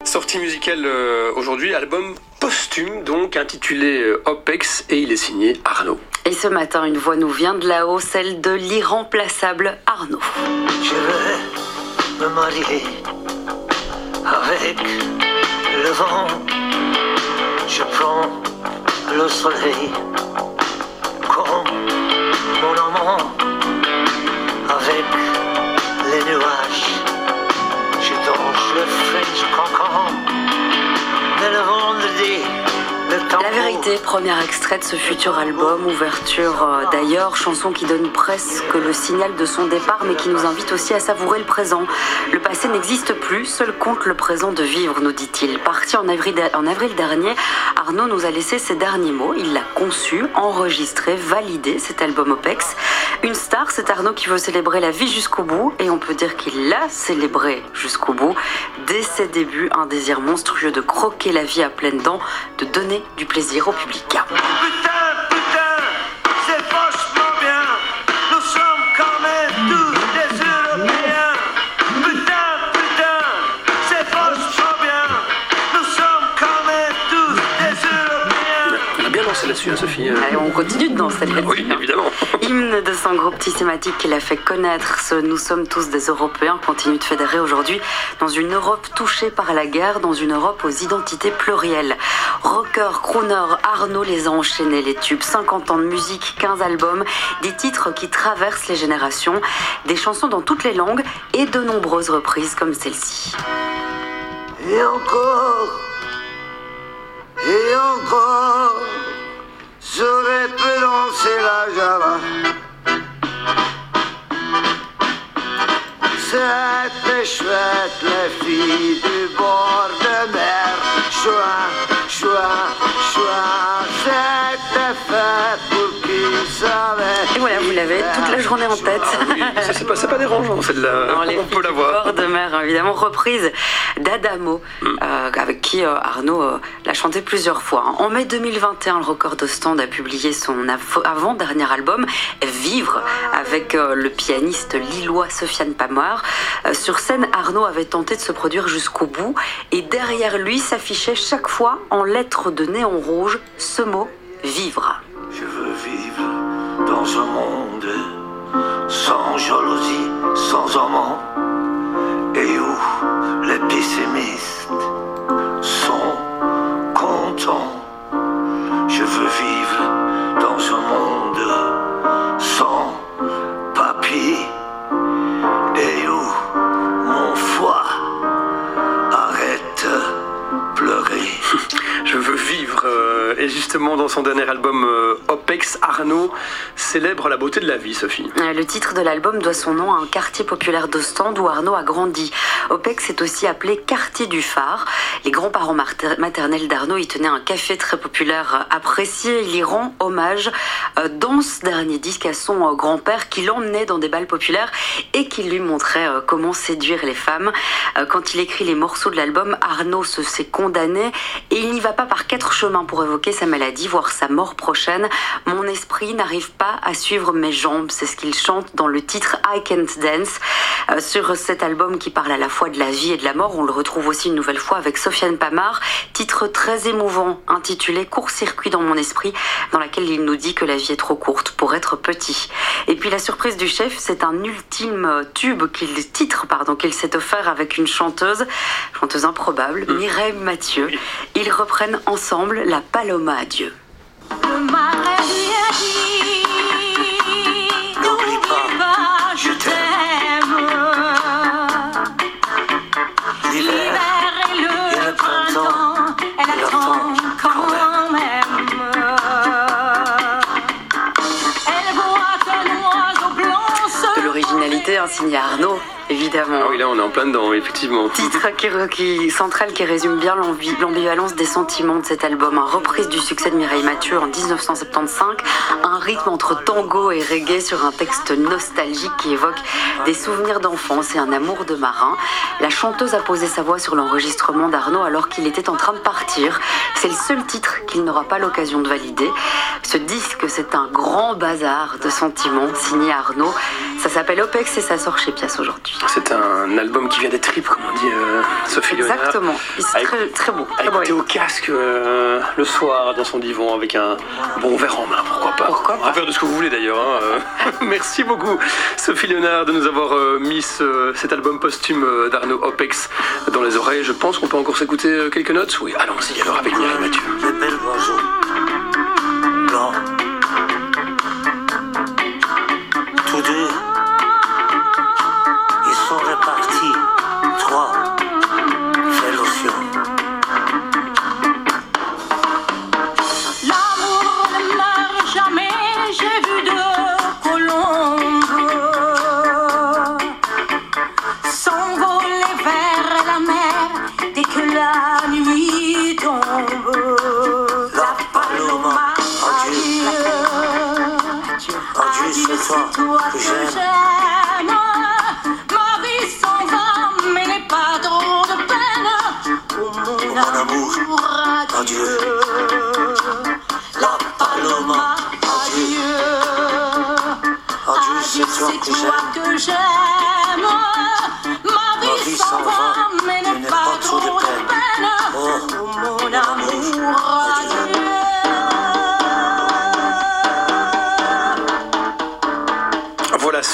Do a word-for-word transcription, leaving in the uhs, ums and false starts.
Sortie musicale euh, aujourd'hui, album posthume donc intitulé euh, Opex et il est signé Arnaud. Et ce matin, une voix nous vient de là-haut, celle de l'irremplaçable Arnaud. Je veux me marier avec le vent. Je prends le soleil comme mon amant. Avec les nuages, je danse le French cancan. Mais le vendredi, le temps. La vérité, premier extrait de ce futur album, ouverture euh, d'ailleurs, chanson qui donne presque le signal de son départ, mais qui nous invite aussi à savourer le présent. Le passé n'existe plus, seul compte le présent de vivre, nous dit-il. Parti en avril, en avril dernier, Arnaud nous a laissé ses derniers mots. Il l'a conçu, enregistré, validé, cet album Opex. Une star, c'est Arnaud qui veut célébrer la vie jusqu'au bout, et on peut dire qu'il l'a célébré jusqu'au bout. Dès ses débuts, un désir monstrueux de croquer la vie à pleines dents, de donner du plaisir au public. Putain, putain, c'est vachement bien. Nous sommes quand même tous des Européens. Putain, putain, c'est vachement bien. Nous sommes quand même tous des Européens. On a bien dansé là-dessus, hein, Sophie. Allez, on continue de danser là-dessus. Oui, évidemment. Hymne de son groupe thématique qu'il a fait connaître, ce Nous sommes tous des Européens continue de fédérer aujourd'hui dans une Europe touchée par la guerre, dans une Europe aux identités plurielles. Rocker, crooner, Arnaud les a enchaînés, les tubes, cinquante ans de musique, quinze albums, des titres qui traversent les générations, des chansons dans toutes les langues et de nombreuses reprises comme celle-ci. Et encore, et encore, j'aurais pu danser la java. C'était chouette, les filles du bord de mer. Chouin, chouin, chouin, c'était fait pour qui savait. Et voilà, vous l'avez toute la journée en tête. Ah oui, ça, c'est pas, c'est pas dérangeant, celle-là. Non, les On peut la voir. bord de mer, évidemment, reprise d'Adamo, mm. euh, avec qui euh, Arnaud euh, l'a chanté plusieurs fois. En mai deux mille vingt et un, le Record de Stand a publié son avant-dernier album, Vivre, avec euh, le pianiste lillois Sofiane Pamar. Euh, sur scène, Arnaud avait tenté de se produire jusqu'au bout, et derrière lui s'affichait chaque fois en lettres de néon rouge ce mot « Vivre ». Je veux vivre dans un monde sans jalousie, sans amant, et où les pessimistes sont contents. Je veux vivre dans un monde sans papy, et où mon foie arrête pleurer. Je veux vivre. Euh, et justement, dans son dernier album euh, Opex, Arnaud célèbre la beauté de la vie, Sophie. Le titre de l'album doit son nom à un quartier populaire d'Ostende où Arnaud a grandi. Opex est aussi appelé quartier du phare. Les grands-parents maternels d'Arnaud y tenaient un café très populaire apprécié. Il y rend hommage euh, dans ce dernier disque à son euh, grand-père qui l'emmenait dans des bals populaires et qui lui montrait euh, comment séduire les femmes. Euh, quand il écrit les morceaux de l'album, Arnaud se sait condamné et il n'y va pas par quatre chemins pour évoquer sa maladie, voire sa mort prochaine. Mon esprit n'arrive pas à suivre mes jambes, c'est ce qu'il chante dans le titre I Can't Dance. Euh, sur cet album qui parle à la fois de la vie et de la mort, on le retrouve aussi une nouvelle fois avec Sofiane Pamar, titre très émouvant intitulé Court-circuit dans mon esprit, dans laquelle il nous dit que la vie est trop courte pour être petit. Et puis la surprise du chef, c'est un ultime tube qu'il titre pardon qu'il s'est offert avec une chanteuse, chanteuse improbable, Mireille Mathieu. Ils reprennent ensemble la Paloma à Dieu. N'oublie pas, je t'aime. L'hiver et le printemps, elle attend quand même. Elle boit un oiseau blanc. De l'originalité, hein, signé Arnaud, évidemment. Ah oui, là, on est en plein dedans, effectivement. Titre qui, qui, central qui résume bien l'ambi, l'ambivalence des sentiments de cet album. Un reprise du succès de Mireille Mathieu en dix-neuf cent soixante-quinze, un rythme entre tango et reggae sur un texte nostalgique qui évoque des souvenirs d'enfance et un amour de marin. La chanteuse a posé sa voix sur l'enregistrement d'Arnaud alors qu'il était en train de partir. C'est le seul titre qu'il n'aura pas l'occasion de valider. Ce disque, c'est un grand bazar de sentiments signé Arnaud. Ça s'appelle Opex et ça sort chez Pias aujourd'hui. C'est un album qui vient des tripes, comme on dit euh, Sophie Léonard. Exactement, c'est très, très beau. À Très beau. écouter au casque euh, le soir dans son divan avec un bon verre en main, pourquoi pas. Pourquoi pas. Un verre de ce que vous voulez d'ailleurs. Hein, euh. Merci beaucoup Sophie Léonard de nous avoir euh, mis ce, cet album posthume euh, d'Arnaud Opex dans les oreilles. Je pense qu'on peut encore s'écouter euh, quelques notes. Oui, allons-y alors avec Mireille Mathieu. Les belles oiseaux blancs, tous deux, ils sont répartis, trois, c'est l'océan. L'amour ne meurt jamais, j'ai vu deux colombes s'envoler vers la mer dès que la nuit tombe. La paloma, adieu, adieu, c'est toi que j'aime. Ma vie s'en va, mais n'est pas trop de peine. Oh mon, mon amour, adieu. adieu. La paloma, adieu, adieu, c'est toi que j'aime. que j'aime.